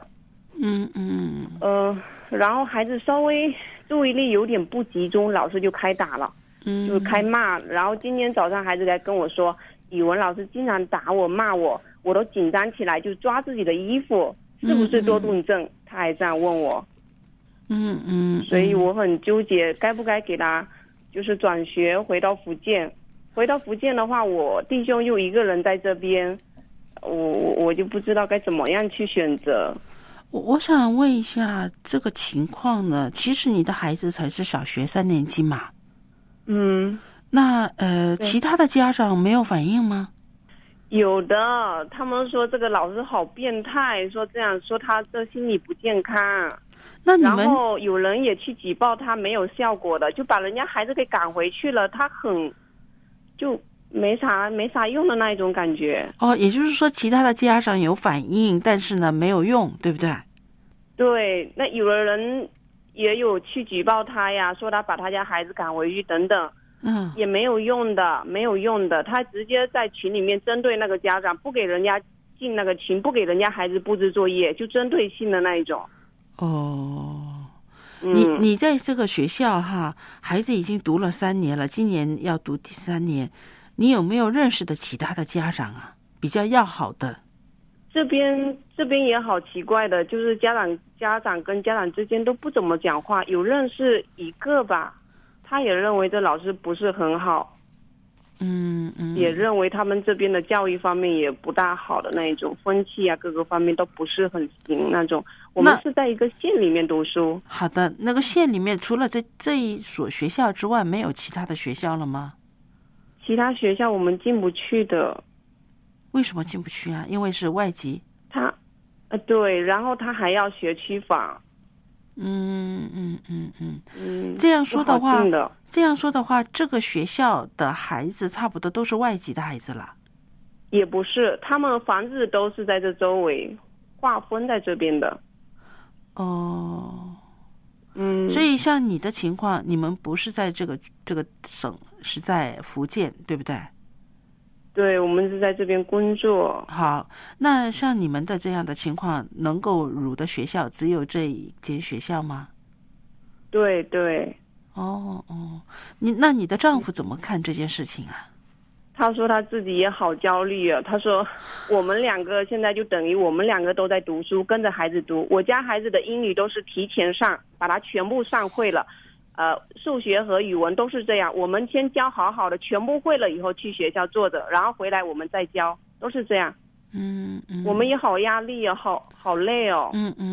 然后孩子稍微注意力有点不集中，老师就开打了，就开骂。然后今天早上孩子来跟我说，语文老师经常打我骂我，我都紧张起来，就抓自己的衣服，是不是多动症？他还这样问我。所以我很纠结，该不该给他就是转学回到福建。回到福建的话，我弟兄又一个人在这边，我就不知道该怎么样去选择。
我想问一下这个情况呢，其实你的孩子才是小学3年级嘛。那其他的家长没有反应吗？
有的，他们说这个老师好变态，说这样说他这心理不健康。
那你们
然后有人也去举报他，没有效果的，就把人家孩子给赶回去了，他就没啥用的那一种感觉。
也就是说其他的家长有反应，但是呢没有用，对不对？
对，那有的人也有去举报他呀，说他把他家孩子赶回去等等，也没有用的，他直接在群里面针对那个家长，不给人家进那个群，不给人家孩子布置作业，就针对性的那一种。你在这个学校哈，孩子已经读了3年了，今年要读第3年，你有没有认识的其他的家长啊，比较要好的？这边也好奇怪的，就是家长跟家长之间都不怎么讲话，有认识一个吧，他也认为这老师不是很好。也认为他们这边的教育方面也不大好的那一种，风气啊各个方面都不是很行那种。我们是在一个县里面读书。好的，那个县里面除了这一所学校之外，没有其他的学校了吗？其他学校我们进不去的。为什么进不去啊？因为是外籍。对，然后他还要学区房。这样说的话，这个学校的孩子差不多都是外籍的孩子了。也不是，他们房子都是在这周围划分在这边的。所以像你的情况，你们不是在这个省，是在福建，对不对？对，我们是在这边工作。好，那像你们的这样的情况，能够入的学校只有这一间学校吗？对对。那你的丈夫怎么看这件事情啊？他说他自己也好焦虑啊。他说我们2个现在就等于我们2个都在读书，跟着孩子读。我家孩子的英语都是提前上，把他全部上会了。数学和语文都是这样，我们先教好好的，全部会了以后去学校坐着，然后回来我们再教，都是这样。我们也好压力啊，好累哦。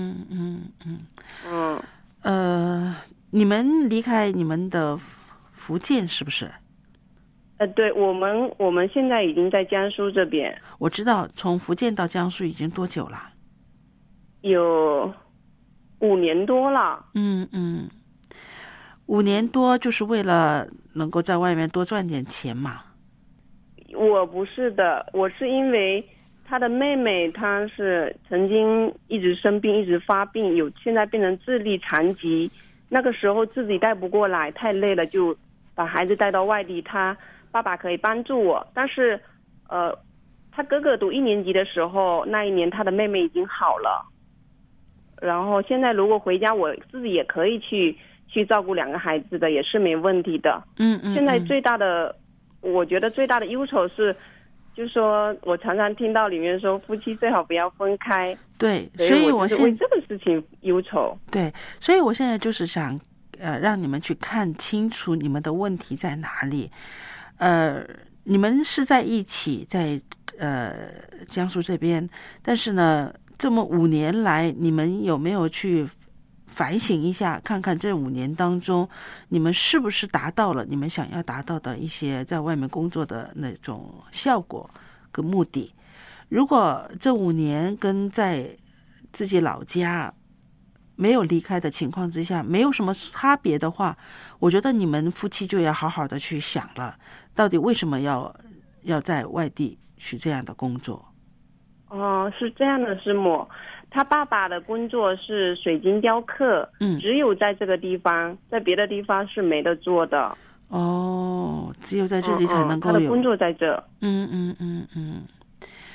你们离开你们的福建是不是？对，我们现在已经在江苏这边。我知道，从福建到江苏已经多久了？有5年多了。5年多就是为了能够在外面多赚点钱嘛？我不是的，我是因为他的妹妹，她是曾经一直生病，一直发病，现在变成智力残疾。那个时候自己带不过来，太累了，就把孩子带到外地。他爸爸可以帮助我，但是他哥哥读1年级的时候，那一年他的妹妹已经好了。然后现在如果回家，我自己也可以去照顾2个孩子的，也是没问题的。现在我觉得最大的忧愁是，就是说我常常听到里面说夫妻最好不要分开。对，所以我是为这个事情忧愁。对，所以我现在就是想让你们去看清楚你们的问题在哪里。你们是在一起在江苏这边，但是呢这么5年来，你们有没有去反省一下，看看这5年当中你们是不是达到了你们想要达到的一些在外面工作的那种效果跟目的？如果这5年跟在自己老家没有离开的情况之下没有什么差别的话，我觉得你们夫妻就要好好的去想了，到底为什么要在外地去这样的工作。是这样的，师母，他爸爸的工作是水晶雕刻，只有在这个地方，在别的地方是没得做的。只有在这里才能够有。他的工作在这。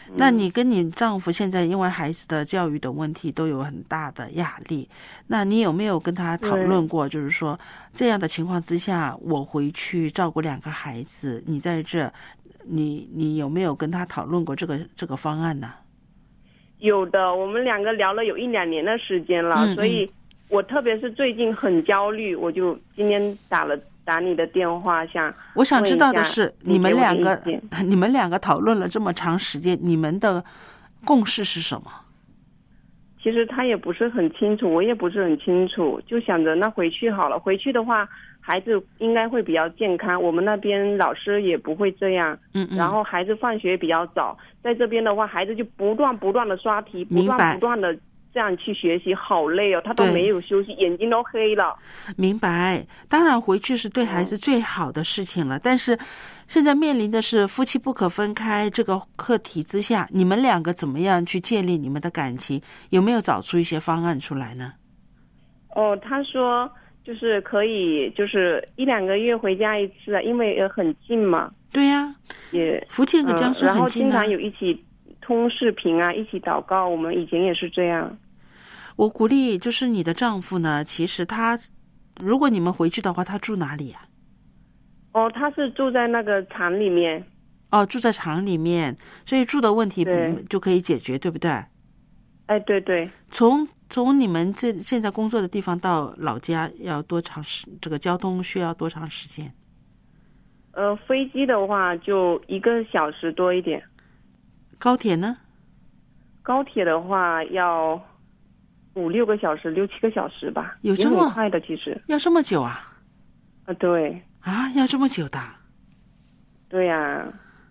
那你跟你丈夫现在因为孩子的教育的问题都有很大的压力，那你有没有跟他讨论过，就是说这样的情况之下，我回去照顾2个孩子，你在这，你有没有跟他讨论过这个方案呢？
有的，我们2个聊了有1-2年的时间了，所以我特别是最近很焦虑，我就今天打你的电话，
我想知道的是，你们两个讨论了这么长时间，你们的共识是什么？
其实他也不是很清楚，我也不是很清楚，就想着那回去好了。回去的话，孩子应该会比较健康，我们那边老师也不会这样。然后孩子放学比较早，在这边的话，孩子就不断的刷题，不断的这样去学习，好累哦，他都没有休息，眼睛都黑了。
明白，当然回去是对孩子最好的事情了，但是现在面临的是夫妻不可分开这个课题之下，你们2个怎么样去建立你们的感情？有没有找出一些方案出来呢？
他说就是可以，就是1-2个月回家一次，因为很近嘛。
对呀，
也
福建和江苏很近啊。
然后经常有一起通视频啊，一起祷告，我们以前也是这样。
我鼓励就是你的丈夫呢，其实他如果你们回去的话，他住哪里啊？
他是住在那个厂里面。
住在厂里面，所以住的问题就可以解决，对不对？
哎，对。
从你们现在工作的地方到老家要多长这个交通需要多长时间？
飞机的话就1个小时多一点。
高铁呢？高
铁的话要5-6个小时，6-7个小时吧。
有这么
快的？其实要
这么久啊？
对
啊，要这么久的？对
呀。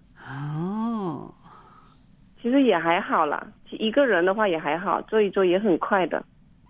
其实也还好啦，一个人的话也还好，坐一坐也很快的。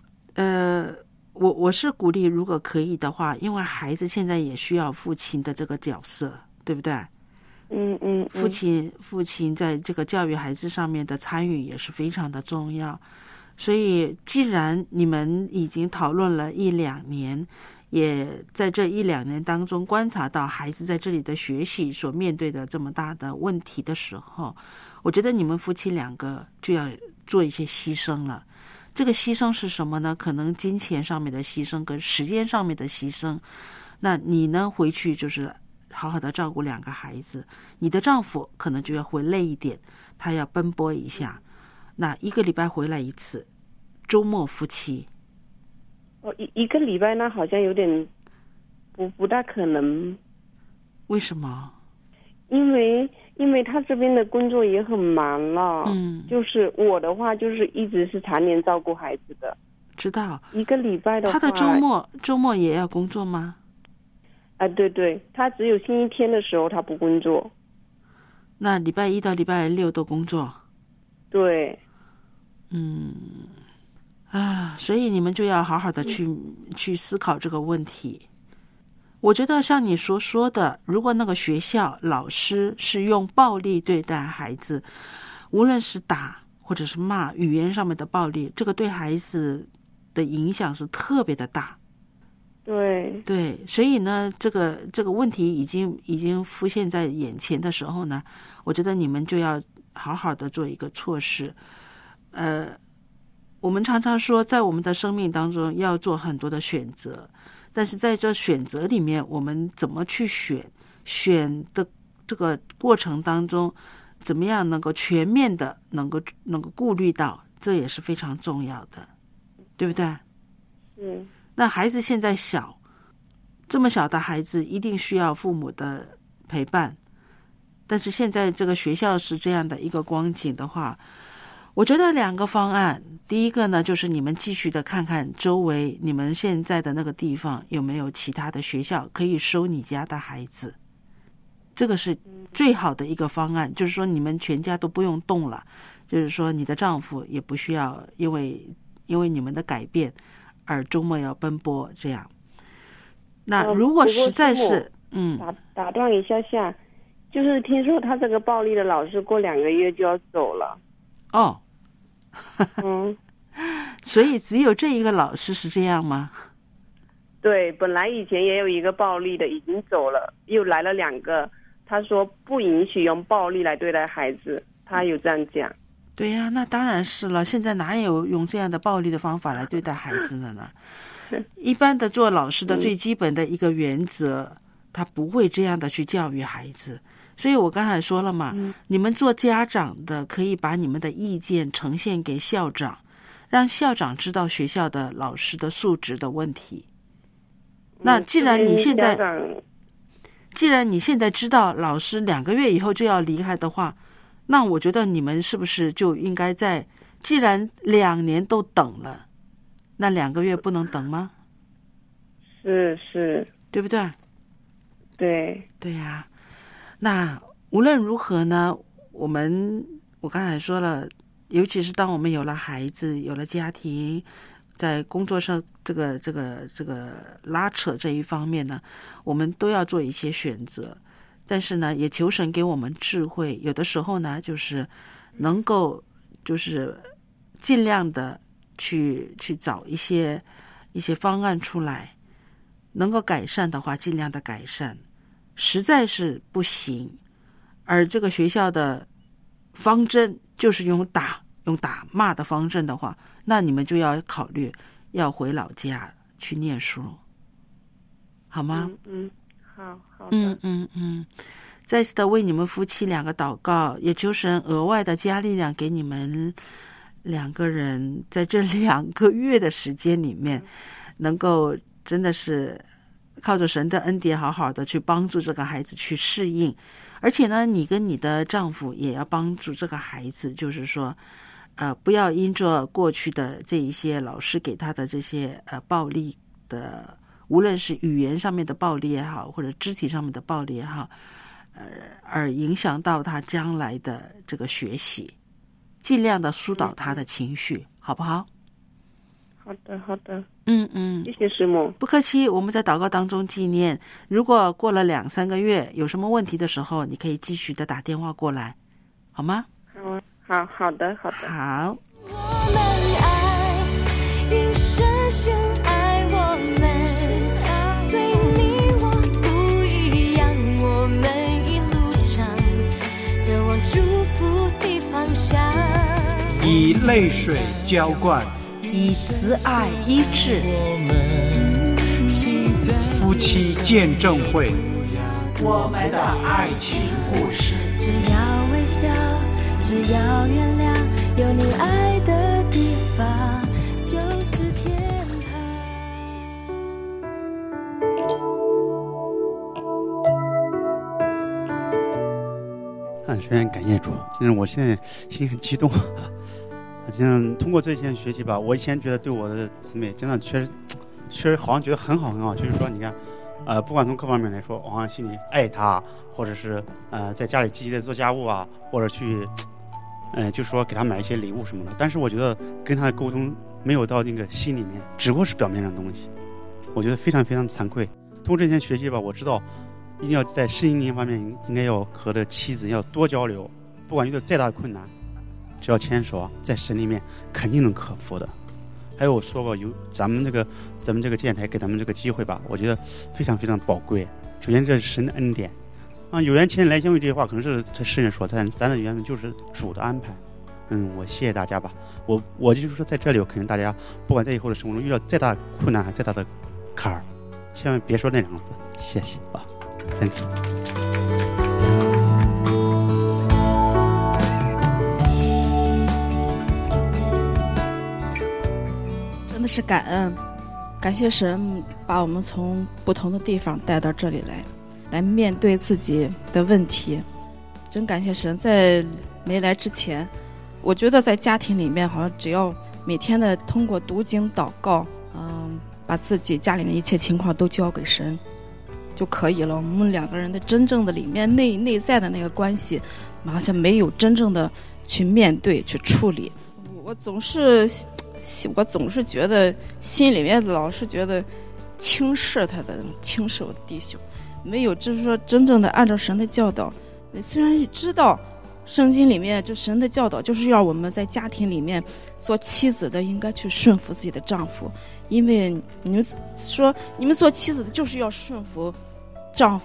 我是鼓励，如果可以的话，因为孩子现在也需要父亲的这个角色，对不对？父亲在这个教育孩子上面的参与也是非常的重要。所以既然你们已经讨论了1-2年，也在这1-2年当中观察到孩子在这里的学习所面对的这么大的问题的时候，我觉得你们夫妻2个就要做一些牺牲了。这个牺牲是什么呢？可能金钱上面的牺牲跟时间上面的牺牲。那你呢，回去就是好好的照顾2个孩子，你的丈夫可能就要会累一点，他要奔波一下。那1个礼拜回来1次，周末夫妻。
一个礼拜那好像有点不大可能。
为什么？
因为他这边的工作也很忙了。就是我的话就是一直是常年照顾孩子的。
知道。
1个礼拜的话，
他的周末也要工作吗？
对，他只有星期天的时候他不工作。
那礼拜1到礼拜6都工作？
对。
所以你们就要好好的去思考这个问题。我觉得像你所说的，如果那个学校老师是用暴力对待孩子，无论是打或者是骂，语言上面的暴力，这个对孩子的影响是特别的大。对，所以呢，这个问题已经浮现在眼前的时候呢，我觉得你们就要好好的做一个措施。我们常常说，在我们的生命当中要做很多的选择，但是在这选择里面，我们怎么去选的这个过程当中，怎么样能够全面的能够顾虑到，这也是非常重要的，对不对？那孩子现在小，这么小的孩子一定需要父母的陪伴，但是现在这个学校是这样的一个光景的话，我觉得2个方案。第一个呢，就是你们继续的看看周围你们现在的那个地方有没有其他的学校可以收你家的孩子，这个是最好的一个方案。就是说你们全家都不用动了，就是说你的丈夫也不需要因为你们的改变而周末要奔波这样。那如果实在是
打断一下，就是听说他这个暴力的老师过2个月就要走了。
所以只有这一个老师是这样吗？
对，本来以前也有一个暴力的已经走了，又来了2个。他说不允许用暴力来对待孩子， 他有这样讲。
对呀，那当然是了。现在哪有用这样的暴力的方法来对待孩子的呢？一般的做老师的最基本的一个原则，他不会这样的去教育孩子。所以我刚才说了嘛，你们做家长的可以把你们的意见呈现给校长，让校长知道学校的老师的素质的问题。那既然你现在知道老师2个月以后就要离开的话，那我觉得你们是不是就应该既然2年都等了，那2个月不能等吗？
是，
对不对？
对
呀。那无论如何呢，我刚才说了，尤其是当我们有了孩子，有了家庭，在工作上这个拉扯这一方面呢，我们都要做一些选择。但是呢，也求神给我们智慧，有的时候呢，就是能够就是尽量的去找一些方案出来，能够改善的话尽量的改善，实在是不行，而这个学校的方针就是用打骂的方针的话，那你们就要考虑要回老家去念书，好吗？
好的。
再次的为你们夫妻2个祷告，也求神额外的加力量给你们2个人，在这2个月的时间里面，能够真的是靠着神的恩典好好的去帮助这个孩子去适应。而且呢，你跟你的丈夫也要帮助这个孩子，就是说不要因着过去的这一些老师给他的这些暴力的，无论是语言上面的暴力也好，或者肢体上面的暴力也好，而影响到他将来的这个学习，尽量的疏导他的情绪，好不好？
好的。谢谢师母。
不客气，我们在祷告当中纪念。如果过了2-3个月有什么问题的时候，你可以继续的打电话过来，好吗？
好的。
好。
我们爱，因深深爱我们，随你我不一样，我们一路上走往祝福的方向，
以泪水浇灌，
以慈爱医治。
夫妻见证会，
我们的爱情故事。
只要微笑，只要原谅，有你爱的地方就是天
堂。首先感谢主，就是我现在心很激动。好像通过这些学习吧，我以前觉得对我的姊妹真的确实好像觉得很好，就是说你看，不管从各方面来说，我好像心里爱她，或者是在家里积极的做家务啊，或者去就说给她买一些礼物什么的。但是我觉得跟她的沟通没有到那个心里面，只不过是表面上的东西，我觉得非常非常惭愧。通过这些学习吧，我知道一定要在身心灵方面应该要和这妻子要多交流，不管遇到再大的困难，只要牵手在神里面肯定能克服的。还有我说过，有咱们这个电台给咱们这个机会吧，我觉得非常非常宝贵。首先这是神的恩典啊，有缘千里来相会这句话可能是在世人说，咱的缘分就是主的安排。我谢谢大家吧。我就是说在这里，我肯定大家不管在以后的生活中遇到再大的困难再大的坎儿，千万别说那2个字，谢谢啊 ，thank you。
真的是感恩，感谢神把我们从不同的地方带到这里来面对自己的问题。真感谢神，在没来之前，我觉得在家庭里面好像只要每天的通过读经祷告，把自己家里面一切情况都交给神就可以了。我们2个人的真正的里面内在的那个关系，好像没有真正的去面对去处理。我总是觉得心里面老是觉得轻视我的弟兄，没有就是说真正的按照神的教导。虽然知道圣经里面就神的教导就是要我们在家庭里面做妻子的应该去顺服自己的丈夫，因为你们说你们做妻子的就是要顺服丈夫，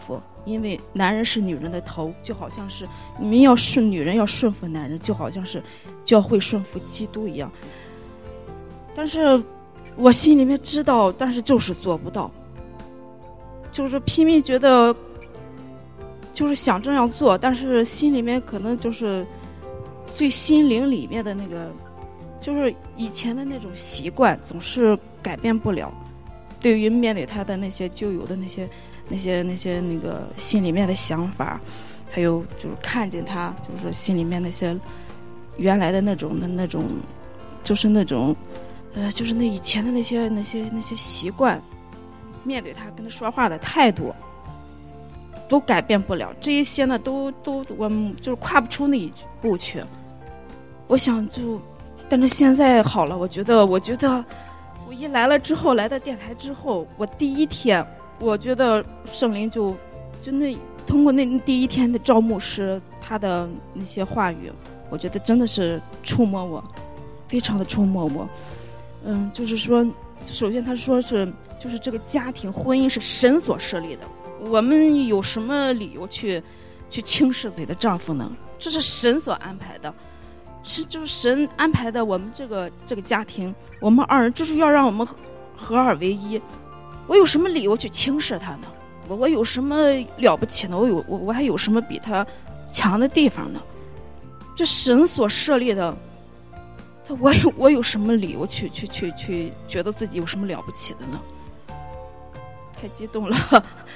因为男人是女人的头，就好像是你们要顺女人要顺服男人，就好像是教会顺服基督一样。但是我心里面知道，但是就是做不到，就是拼命觉得就是想这样做，但是心里面可能就是最心灵里面的那个，就是以前的那种习惯总是改变不了。对于面对他的那些旧有的那个心里面的想法，还有就是看见他就是心里面那些原来的那种就是那种就是那以前的那些习惯，面对他跟他说话的态度都改变不了。这一些呢都我们就是跨不出那一步去。我想但是现在好了，我觉得我一来了之后，来到电台之后，我第一天我觉得圣灵就那通过那第一天的赵牧师他的那些话语，我觉得真的是触摸我，非常的触摸我。就是说首先他说就是这个家庭婚姻是神所设立的，我们有什么理由去轻视自己的丈夫呢？这是神所安排的，就是神安排的。我们这个家庭，我们二人就是要让我们合二为一。我有什么理由去轻视他呢？我有什么了不起呢？我还有什么比他强的地方呢？这神所设立的，我有什么理由去觉得自己有什么了不起的呢？太激动了。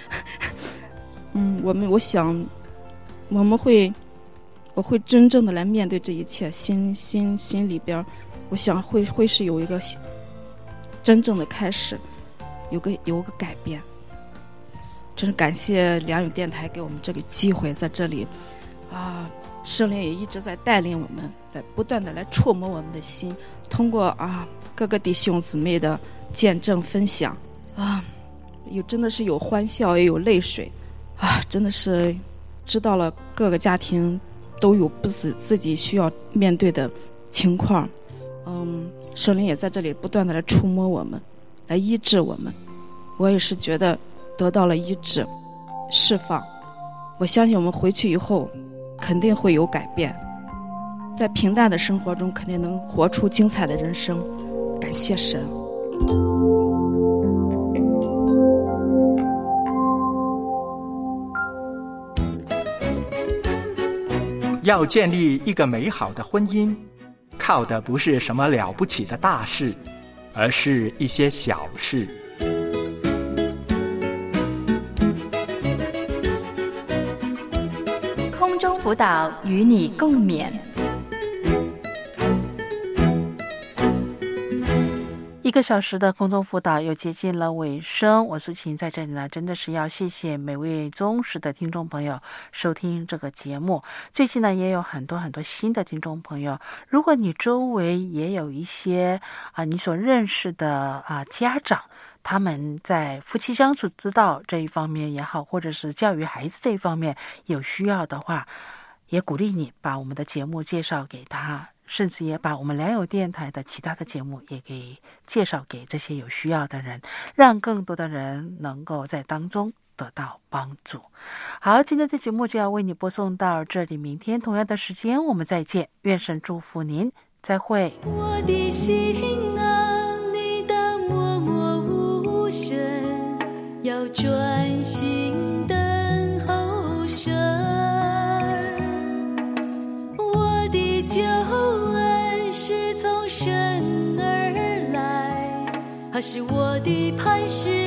我想我会真正的来面对这一切，心里边我想会是有一个真正的开始，有个改变。真是感谢良友电台给我们这个机会，在这里圣灵也一直在带领我们，来不断的来触摸我们的心，通过各个弟兄姊妹的见证分享真的是有欢笑也有泪水真的是知道了各个家庭都有自己需要面对的情况。圣灵也在这里不断的来触摸我们，来医治我们。我也是觉得得到了医治释放，我相信我们回去以后肯定会有改变，在平淡的生活中肯定能活出精彩的人生。感谢神。
要建立一个美好的婚姻，靠的不是什么了不起的大事，而是一些小事。
空中辅导与你共勉。
1个小时的空中辅导又接近了尾声，我苏琴在这里呢，真的是要谢谢每位忠实的听众朋友收听这个节目。最近呢，也有很多新的听众朋友，如果你周围也有一些你所认识的家长，他们在夫妻相处之道这一方面也好，或者是教育孩子这一方面有需要的话，也鼓励你把我们的节目介绍给他，甚至也把我们良友电台的其他的节目也给介绍给这些有需要的人，让更多的人能够在当中得到帮助。好，今天的节目就要为你播送到这里，明天同样的时间我们再见，愿神祝福您，再会。
我的心你的默默无声，要专心等候神。我的救恩是从神而来，他是我的磐石。